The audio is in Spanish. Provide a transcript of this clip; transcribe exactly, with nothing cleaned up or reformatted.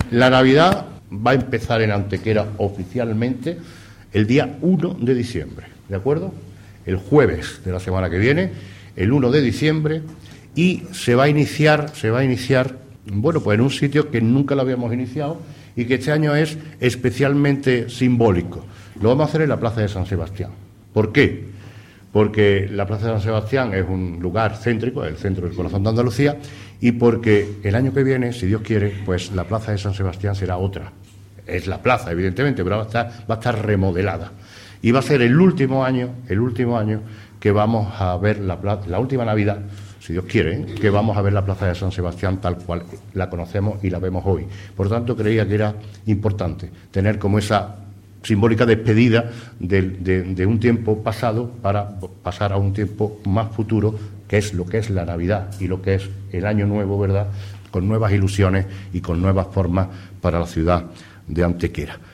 La Navidad va a empezar en Antequera oficialmente el día uno de diciembre, ¿de acuerdo? El jueves de la semana que viene, el uno de diciembre, y se va a iniciar, se va a iniciar, bueno, pues en un sitio que nunca lo habíamos iniciado y que este año es especialmente simbólico. Lo vamos a hacer en la Plaza de San Sebastián. ¿Por qué? Porque la Plaza de San Sebastián es un lugar céntrico, el centro del corazón de Andalucía, y porque el año que viene, si Dios quiere, pues la Plaza de San Sebastián será otra. Es la plaza, evidentemente, pero va a estar, va a estar remodelada. Y va a ser el último año, el último año que vamos a ver la, la última Navidad, si Dios quiere, ¿eh? que vamos a ver la Plaza de San Sebastián tal cual la conocemos y la vemos hoy. Por tanto, creía que era importante tener como esa simbólica despedida de, de, de un tiempo pasado para pasar a un tiempo más futuro, que es lo que es la Navidad y lo que es el Año Nuevo, ¿verdad?, con nuevas ilusiones y con nuevas formas para la ciudad de Antequera.